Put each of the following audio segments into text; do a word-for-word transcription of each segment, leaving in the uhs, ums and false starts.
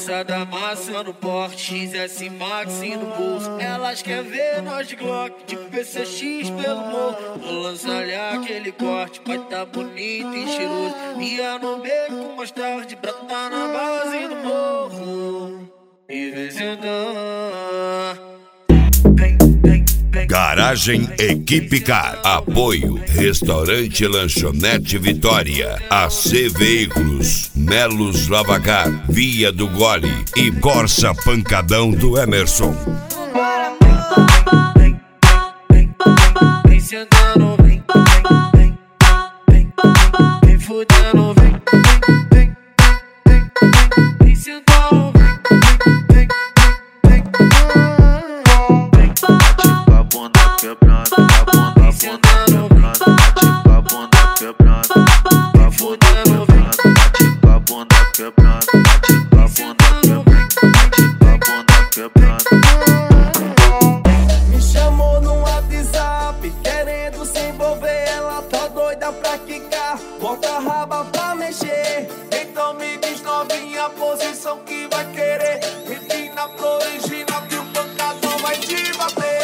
Criançada amassando porte, X S Max no bolso. Elas querem ver nós de Glock, de P C X pelo morro. Vou lançar-lhe aquele corte, vai tá bonito e cheiroso. Ia no beco com mais tarde, brota na base do morro. E vem sentar. Garagem Equipe Car. Apoio Restaurante Lanchonete Vitória, A C Veículos, Melos Lavacar, Via do Gole e Corsa Pancadão do Emerson. Vem sentando, vem, vem, vem, vem fudendo, vem, vem, vem, vem sentando, vem, vem, vem. A bunda quebrando, a bunda, a bunda quebrando, a bunda quebrando, a bunda quebrando, a bunda quebrando, a bunda quebrando, a bunda quebrando. Me chamou no WhatsApp, querendo se envolver, ela tá doida pra quicar, bota a raba pra mexer. Então me diz novinha a posição que vai querer, empina pro original que o pancadão vai te bater.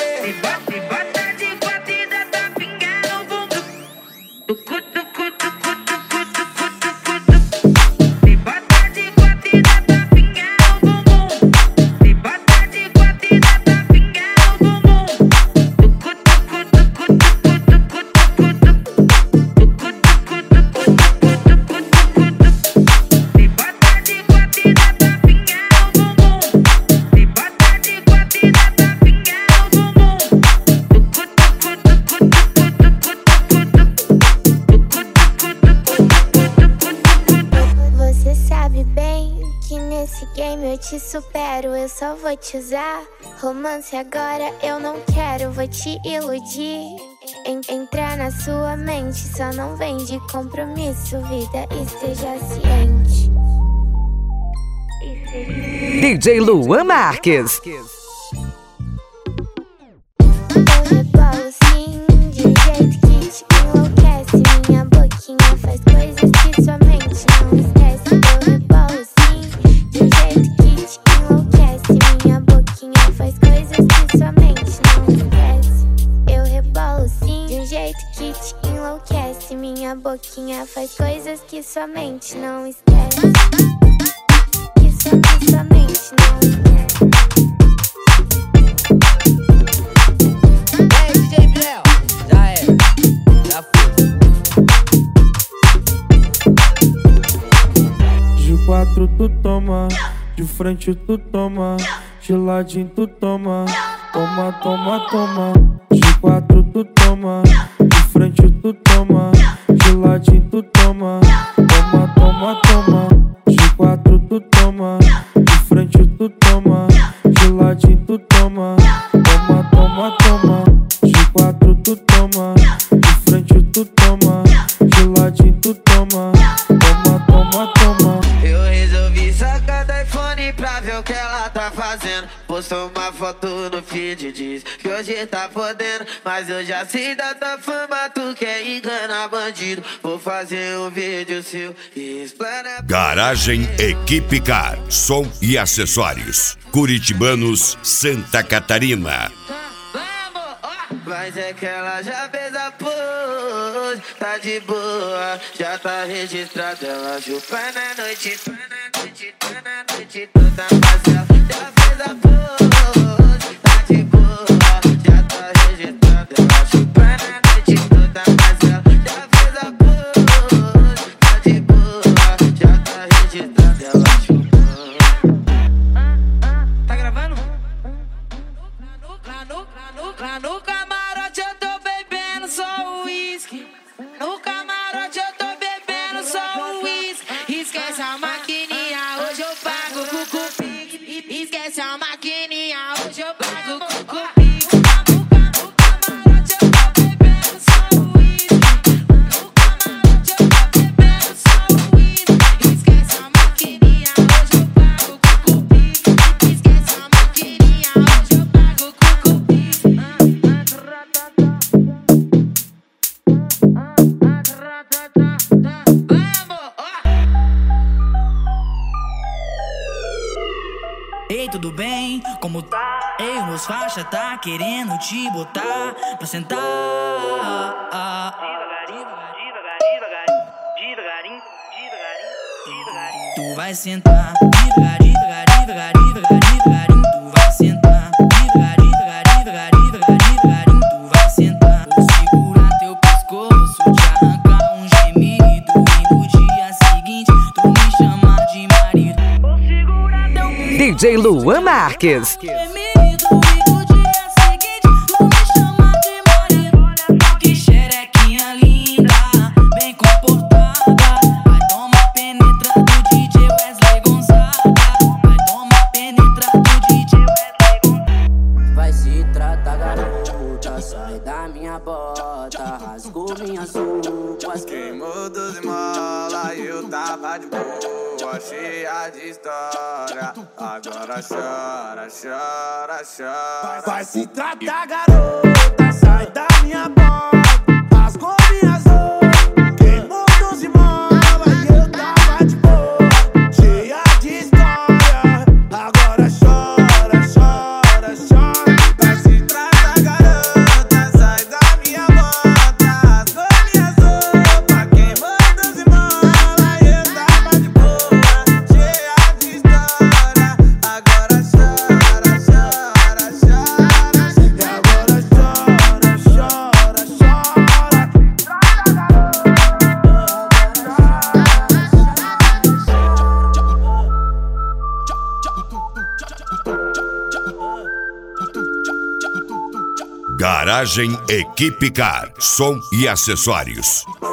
Eu te supero, eu só vou te usar. Romance agora eu não quero, vou te iludir. En entrar na sua mente, só não vem de compromisso, vida, esteja ciente. D J Luan Marques. Eu rebolo sim, de um jeito que te enlouquece. Minha boquinha faz coisas que sua mente não esquece. Eu rebolo sim, de um jeito que te enlouquece. Minha boquinha faz coisas que sua mente não esquece. Eu rebolo sim, de um jeito que te enlouquece. Minha boquinha faz coisas que sua mente não esquece. Que sua, que sua mente não esquece. Ei, D J Biel, já era, já foi. De quatro tu toma, de frente tu toma, de ladinho tu toma, toma, toma, toma. De quatro tu toma, de frente tu toma, de ladinho tu toma, toma, toma, toma. De quatro tu toma, de frente tu toma, de ladinho tu toma, toma, toma, toma. De quatro tu toma, de frente tu toma, de ladinho tu toma, toma, toma, toma. Eu resolvi sacar do iPhone pra ver o que ela tá fazendo. Postou uma foto no feed, diz que hoje tá podendo. Mas eu já sei da tua fama, tu quer enganar bandido. Vou fazer um vídeo seu e explanar. Garagem Equipe Car, som e acessórios. Curitibanos, Santa Catarina. Mas é que ela já fez a pose, tá de boa, já tá registrada. Ela chupa na noite, tá na noite, tá na noite toda. Mas ela já fez a pose, tá de boa, já tá registrada. Ela chupa na noite toda. Mas ela já fez a pose, tá de boa, já tá registrada. Ela chupa. Tá gravando? Lá no, lá no, lá no camarote eu tô bebendo só uísque. No camarote eu tô bebendo só uísque. Esquece a maquininha, hoje eu pago com cupique. Esquece a maquininha, hoje eu pago com cupique. No camarote eu tô bebendo só uísque. No camarote eu tô bebendo só uísque. Esquece a maquininha, hoje eu pago com cupique. Esquece a maquininha, hoje eu pago com cupique. Ei, tudo bem? Como tá? Ei, meus faixa tá querendo te botar pra sentar. Tu vai sentar, devagar, devagar, devagar, devagar, devagarinho. Tu vai sentar, devagar, devagar, devagar, devagar, devagarinho. Tu vai sentar. Vou segurar teu pescoço, te arrancar um gemido e no dia seguinte tu me chamar de marido. Vou segurar teu pescoço, D J Luan Marques. gemido e no dia seguinte tu me chamar de marido. Olha só que xerequinha linda, bem comportada. Vai tomar penetra do D J Wesley Gonzaga. Vai tomar penetra do D J Wesley Gonzaga. Vai se tratar, garota, sai da minha bota, rasgou minhas roupas, Queimou doze mola e eu tava de boa, cheia de história. Agora chora, chora, chora. Vai se tratar, garota, sai da minha bota, rasgou minhas roupas, queimou doze mola e eu tava de boa, cheia de história. Agora chora, chora, chora. Vai se tratar, garota, sai da minha bota, rasgou minhas roupas, queimou doze mola e eu tava de boa, cheia de história. Agora chora, chora, chora. E agora chora, chora, chora. Garagem Equipe Car, som e acessórios.